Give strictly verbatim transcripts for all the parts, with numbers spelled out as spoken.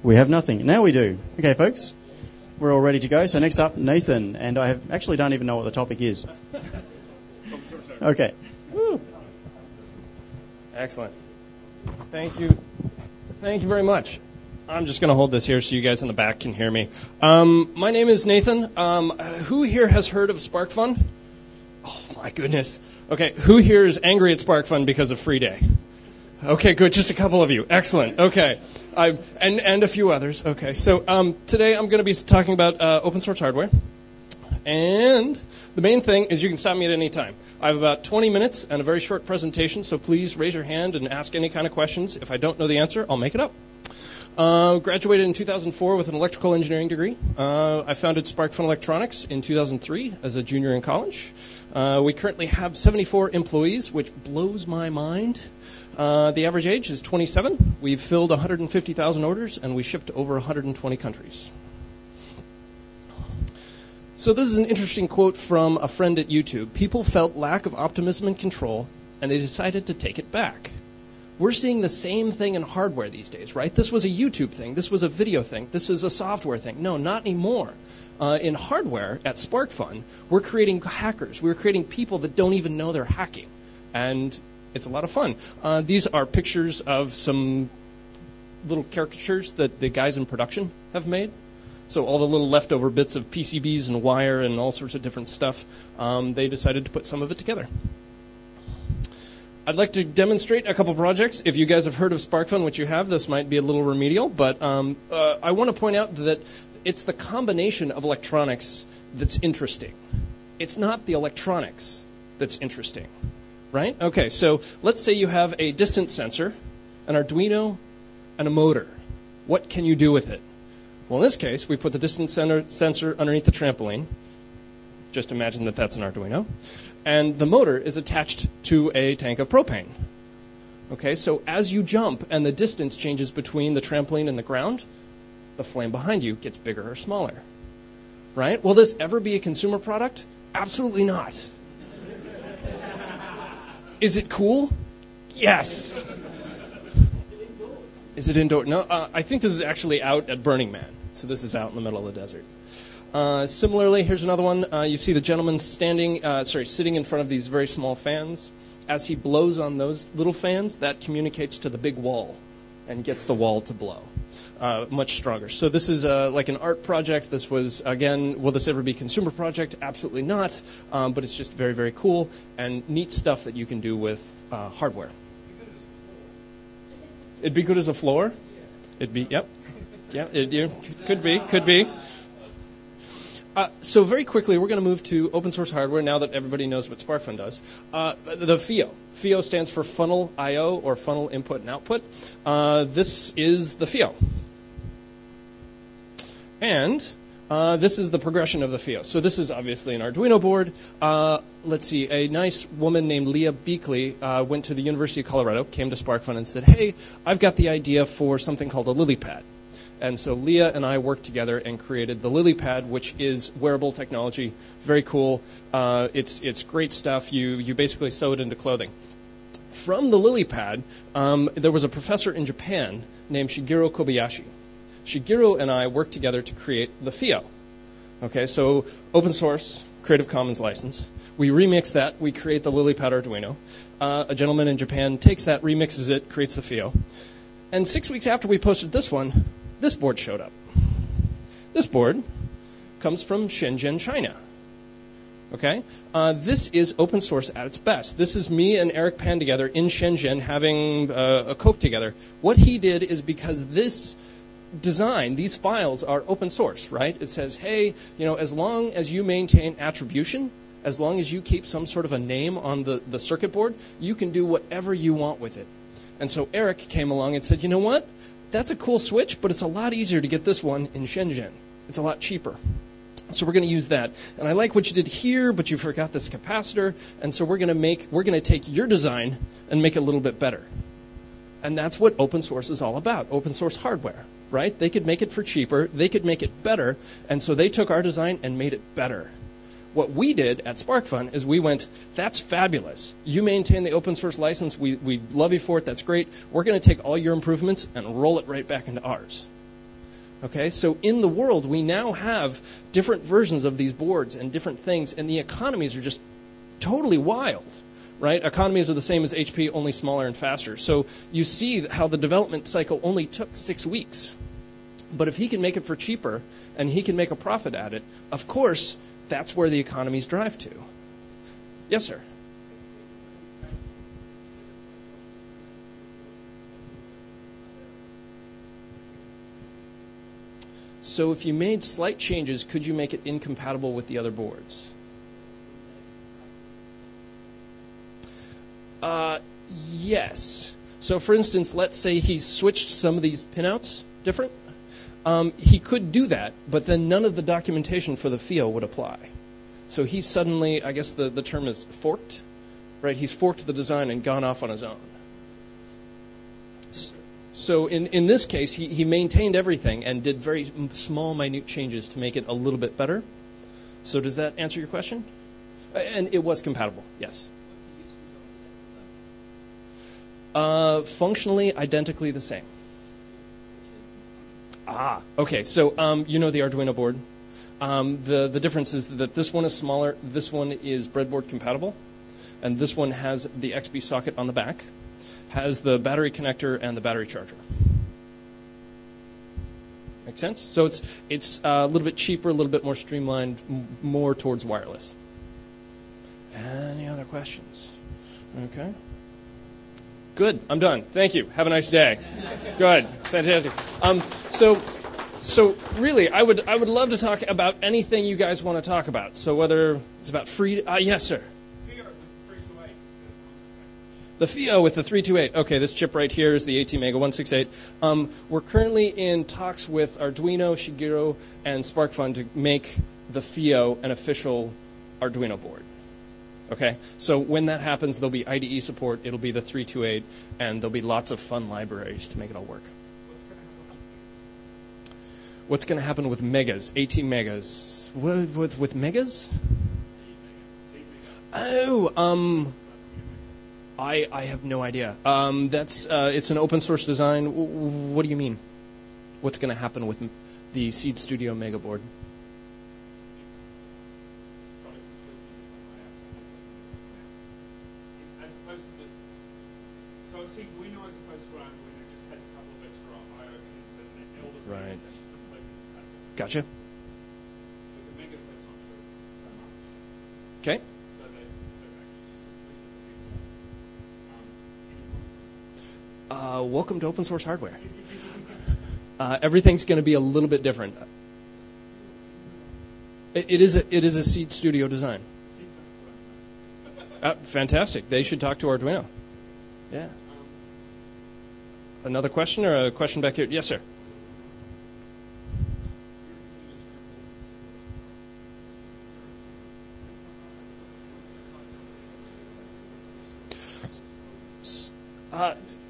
We have nothing. Now we do. Okay, folks. We're all ready to go. So next up, Nathan. And I have, actually don't even know what the topic is. Okay. Woo. Excellent. Thank you. Thank you very much. I'm just going to hold this here so you guys in the back can hear me. Um, my name is Nathan. Um, who here has heard of SparkFun? Oh, my goodness. Okay, who here is angry at SparkFun because of free day? Okay, good. Just a couple of you. Excellent. Okay. I, and, and a few others. Okay, so um, today I'm going to be talking about uh, open source hardware. And the main thing is you can stop me at any time. I have about twenty minutes and a very short presentation, so please raise your hand and ask any kind of questions. If I don't know the answer, I'll make it up. Uh, graduated in two thousand four with an electrical engineering degree. Uh, I founded SparkFun Electronics in two thousand three as a junior in college. Uh, we currently have seventy-four employees, which blows my mind. Uh, the average age is twenty-seven. We've filled one hundred fifty thousand orders, and we shipped to over one hundred twenty countries. So this is an interesting quote from a friend at YouTube. People felt lack of optimism and control, and they decided to take it back. We're seeing the same thing in hardware these days, right? This was a YouTube thing. This was a video thing. This is a software thing. No, not anymore. Uh, in hardware, at SparkFun, we're creating hackers. We're creating people that don't even know they're hacking. And it's a lot of fun. Uh, these are pictures of some little caricatures that the guys in production have made. So all the little leftover bits of P C Bs and wire and all sorts of different stuff, um, they decided to put some of it together. I'd like to demonstrate a couple projects. If you guys have heard of SparkFun, which you have, this might be a little remedial, but um, uh, I want to point out that it's the combination of electronics that's interesting. It's not the electronics that's interesting, right? Okay, so let's say you have a distance sensor, an Arduino, and a motor. What can you do with it? Well, in this case, we put the distance sensor underneath the trampoline. Just imagine that that's an Arduino. And the motor is attached to a tank of propane. Okay, so as you jump and the distance changes between the trampoline and the ground, the flame behind you gets bigger or smaller. Right? Will this ever be a consumer product? Absolutely not. Is it cool? Yes. Is it indoor? No, uh, I think this is actually out at Burning Man. So this is out in the middle of the desert. Uh, similarly, here's another one. Uh, you see the gentleman standing, uh, sorry, sitting in front of these very small fans. As he blows on those little fans, that communicates to the big wall and gets the wall to blow uh, much stronger. So this is uh, like an art project. This was, again, will this ever be a consumer project? Absolutely not. Um, but it's just very, very cool and neat stuff that you can do with uh, hardware. It'd be good as a floor? It'd be, yep. Yeah, it, it could be, could be. Uh, so very quickly, we're going to move to open source hardware now that everybody knows what SparkFun does. Uh, the F I O. F I O stands for Funnel I O, or Funnel Input and Output. Uh, this is the F I O. And uh, this is the progression of the F I O. So this is obviously an Arduino board. Uh, let's see, a nice woman named Leah Beakley uh, went to the University of Colorado, came to SparkFun and said, hey, I've got the idea for something called a LilyPad. And so Leah and I worked together and created the LilyPad, which is wearable technology. Very cool. Uh, it's it's great stuff. You you basically sew it into clothing. From the LilyPad, um, there was a professor in Japan named Shigeru Kobayashi. Shigeru and I worked together to create the F I O. Okay, so open source, Creative Commons license. We remix that. We create the LilyPad Arduino. Uh, a gentleman in Japan takes that, remixes it, creates the F I O. And six weeks after we posted this one, this board showed up. This board comes from Shenzhen, China. Okay? Uh, this is open source at its best. This is me and Eric Pan together in Shenzhen having uh, a Coke together. What he did is because this design, these files are open source, right? It says, hey, you know, as long as you maintain attribution, as long as you keep some sort of a name on the, the circuit board, you can do whatever you want with it. And so Eric came along and said, you know what? That's a cool switch, but it's a lot easier to get this one in Shenzhen. It's a lot cheaper. So we're going to use that. And I like what you did here, but you forgot this capacitor. And so we're going to make, we're going to take your design and make it a little bit better. And that's what open source is all about, open source hardware, right? They could make it for cheaper. They could make it better. And so they took our design and made it better. What we did at SparkFun is we went, that's fabulous. You maintain the open source license. We, we love you for it. That's great. We're going to take all your improvements and roll it right back into ours. Okay, so in the world, we now have different versions of these boards and different things, and the economies are just totally wild, right? Economies are the same as H P, only smaller and faster. So you see how the development cycle only took six weeks. But if he can make it for cheaper and he can make a profit at it, of course, that's where the economies drive to. Yes, sir. So if you made slight changes, could you make it incompatible with the other boards? Uh, yes. So for instance, let's say he switched some of these pinouts different. Um, he could do that, but then none of the documentation for the F I O would apply. So he suddenly, I guess the, the term is forked, right? He's forked the design and gone off on his own. So in, in this case, he, he maintained everything and did very small, minute changes to make it a little bit better. So does that answer your question? And it was compatible, yes. Uh, functionally, identically the same. Ah, okay. So um, you know the Arduino board. Um, the, the difference is that this one is smaller, this one is breadboard compatible, and this one has the X B socket on the back, has the battery connector and the battery charger. Make sense? So it's, it's a little bit cheaper, a little bit more streamlined, m- more towards wireless. Any other questions? Okay. Good. I'm done. Thank you. Have a nice day. Good. Fantastic. Um, so, so really, I would I would love to talk about anything you guys want to talk about. So whether it's about free, uh, yes, sir. The F I O with the three two eight. Okay, this chip right here is the ATmega one sixty-eight. Um, we're currently in talks with Arduino, Shigeru, and SparkFun to make the F I O an official Arduino board. Okay, so when that happens, there'll be I D E support, it'll be the three two eight, and there'll be lots of fun libraries to make it all work. What's going to happen with megas, eighteen megas? What, with, with megas? Oh, um, I I have no idea. Um, that's uh, it's an open source design. W- what do you mean? What's going to happen with the Seed Studio Mega board? Right. Gotcha. Okay. Uh, welcome to open source hardware. Uh, everything's going to be a little bit different. It, it is a, it is a Seed Studio design. Uh, fantastic. They should talk to Arduino. Yeah. Another question or a question back here? Yes, sir. Uh,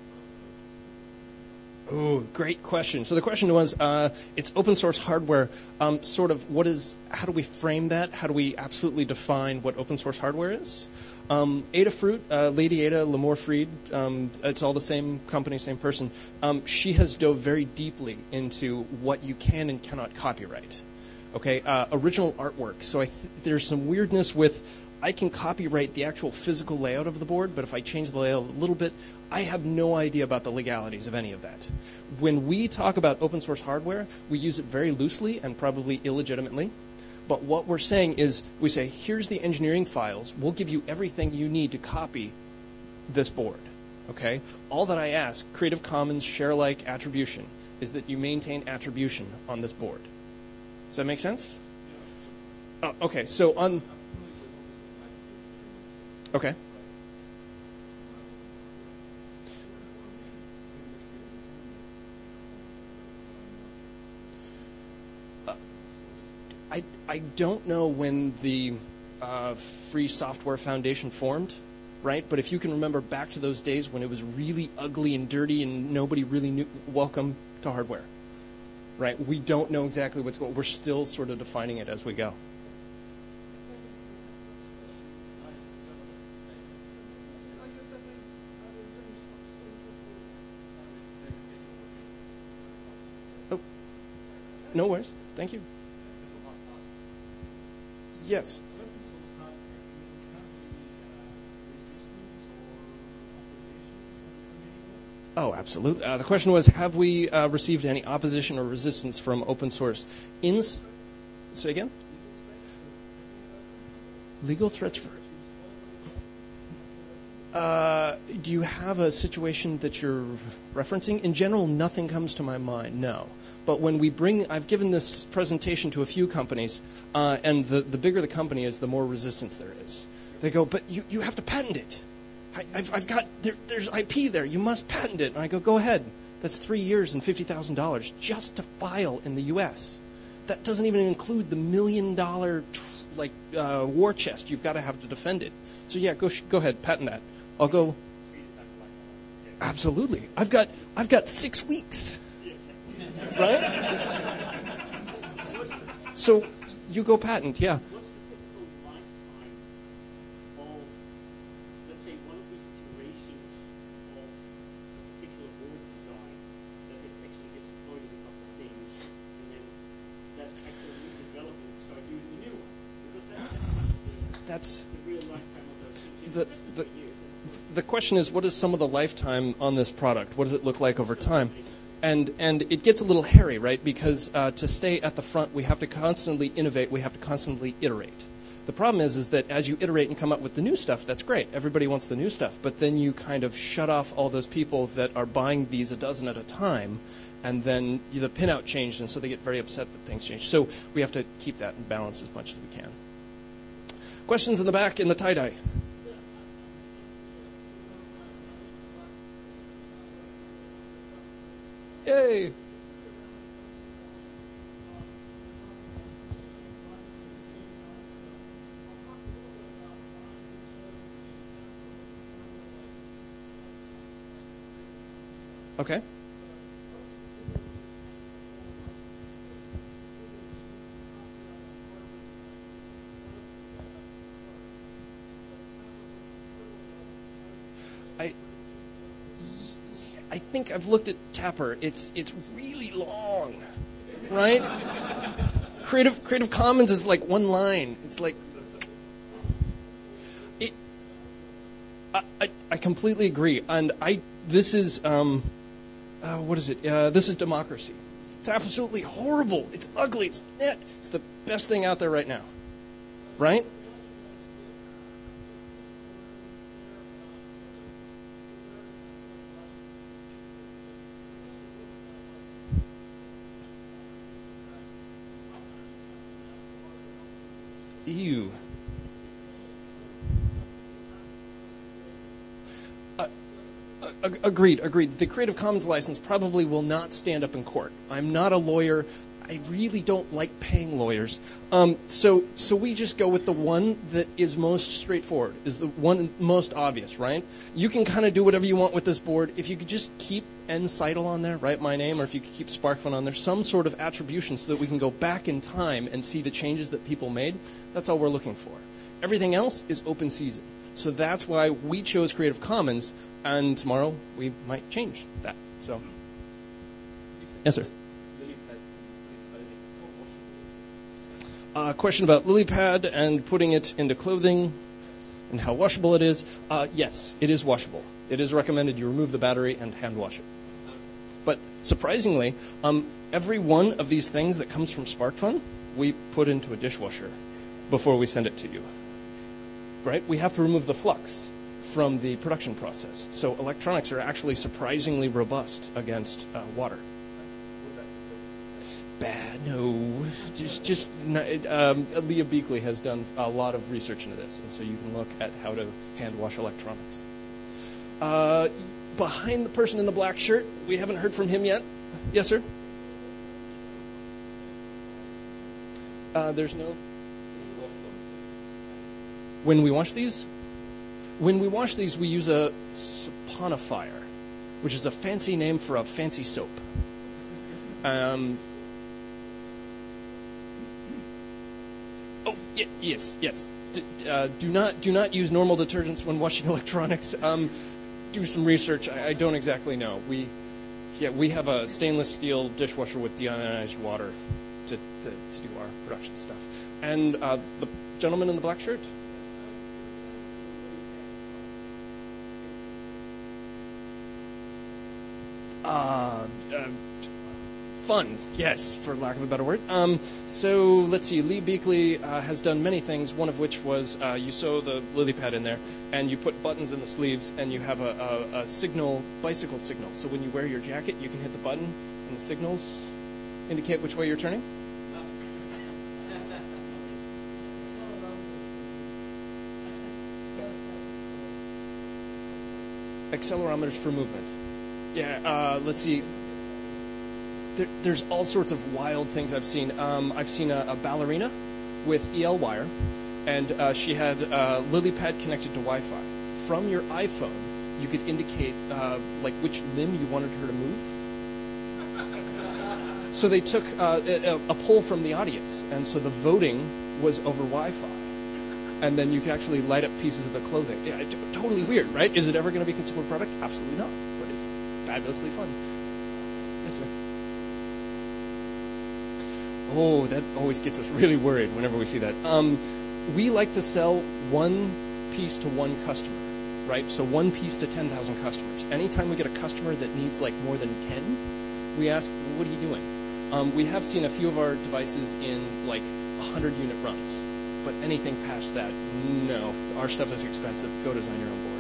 oh, great question. So the question was, uh, it's open source hardware. Um, sort of, what is? How do we frame that? How do we absolutely define what open source hardware is? Um, Adafruit, uh, Lady Ada Lamore Fried, um, it's all the same company, same person. Um, she has dove very deeply into what you can and cannot copyright. Okay, uh, original artwork. So I th- there's some weirdness with. I can copyright the actual physical layout of the board, but if I change the layout a little bit, I have no idea about the legalities of any of that. When we talk about open source hardware, we use it very loosely and probably illegitimately. But what we're saying is, we say, here's the engineering files. We'll give you everything you need to copy this board. Okay? All that I ask, Creative Commons share-alike attribution, is that you maintain attribution on this board. Does that make sense? Oh, okay, so on... Okay. Uh, I I don't know when the uh, Free Software Foundation formed, right? But if you can remember back to those days when it was really ugly and dirty and nobody really knew, welcome to hardware, right? We don't know exactly what's going on. We're still sort of defining it as we go. no worries. Thank you. Yes. Oh, absolutely. Uh, the question was, have we uh, received any opposition or resistance from open source? In s- Say again? Legal threats for... Uh, do you have a situation that you're referencing? In general, nothing comes to my mind, no. But when we bring... I've given this presentation to a few companies, uh, and the, the bigger the company is, the more resistance there is. They go, but you, you have to patent it. I, I've, I've got... There, there's I P there. You must patent it. And I go, go ahead. That's three years and fifty thousand dollars just to file in the U S That doesn't even include the million-dollar tr- like uh, war chest you've got to have to defend it. So yeah, go sh- go ahead, patent that. I'll go. Absolutely, I've got I've got six weeks, right? So you go patent, yeah. What's the typical lifetime of, let's say, one of the iterations of a particular board design that it actually gets deployed in a couple of things, and then that actual new development starts using the new one? Because that's, That's the real lifetime of those things. the the. The question is, what is some of the lifetime on this product? What does it look like over time? And and it gets a little hairy, right? Because uh, to stay at the front, we have to constantly innovate. We have to constantly iterate. The problem is, is that as you iterate and come up with the new stuff, that's great. Everybody wants the new stuff. But then you kind of shut off all those people that are buying these a dozen at a time, and then the pinout changed, and so they get very upset that things change. So we have to keep that in balance as much as we can. Questions in the back in the tie-dye? Yay! Okay. I I think I've looked at Tapper. It's it's really long, right? Creative Creative Commons is like one line. It's like it. I I, I completely agree, and I this is um, uh, what is it? Uh, this is democracy. It's absolutely horrible. It's ugly. It's net. It's the best thing out there right now, right? Ew. Uh, uh, agreed, agreed. The Creative Commons license probably will not stand up in court. I'm not a lawyer. I really don't like paying lawyers. Um, so, so we just go with the one that is most straightforward, is the one most obvious, right? You can kind of do whatever you want with this board. If you could just keep NCITL on there, write my name, or if you could keep SparkFun on there, some sort of attribution so that we can go back in time and see the changes that people made. That's all we're looking for. Everything else is open season. So that's why we chose Creative Commons, and tomorrow we might change that. So, yes, sir. Uh, question about LilyPad and putting it into clothing and how washable it is. Uh, yes, it is washable. It is recommended you remove the battery and hand wash it. But surprisingly, um, every one of these things that comes from SparkFun, we put into a dishwasher before we send it to you. Right? We have to remove the flux from the production process. So electronics are actually surprisingly robust against uh, water. Bad, no. Just, just um, Leah Beakley has done a lot of research into this, and so you can look at how to hand wash electronics. Uh, behind the person in the black shirt, we haven't heard from him yet. Yes, sir? Uh, there's no... When we wash these? When we wash these, we use a saponifier, which is a fancy name for a fancy soap. Um... Oh, y- yes, yes. D- uh, do not do not use normal detergents when washing electronics. Um, do some research. I, I don't exactly know. We, yeah, we have a stainless steel dishwasher with deionized water to, to do our production stuff. And uh, the gentleman in the black shirt. Uh, uh, fun, yes, for lack of a better word. Um, so let's see. Lee Beakley uh, has done many things. One of which was uh, you sew the lily pad in there, and you put buttons in the sleeves, and you have a, a, a signal, bicycle signal. So when you wear your jacket, you can hit the button, and the signals indicate which way you're turning. Accelerometers for movement. Yeah, uh, let's see. There, there's all sorts of wild things I've seen. Um, I've seen a, a ballerina with E L wire, and uh, she had a lily pad connected to Wi-Fi. From your iPhone, you could indicate uh, like which limb you wanted her to move. So they took uh, a, a poll from the audience, and so the voting was over Wi-Fi. And then you can actually light up pieces of the clothing. Yeah, t- totally weird, right? Is it ever going to be a consumer product? Absolutely not. But it's fabulously fun. Yes, sir. Oh, that always gets us really worried whenever we see that. Um, we like to sell one piece to one customer, right? So one piece to ten thousand customers. Anytime we get a customer that needs like more than ten, we ask, what are you doing? Um, we have seen a few of our devices in like one hundred unit runs. But anything past that, no. Our stuff is expensive. Go design your own board.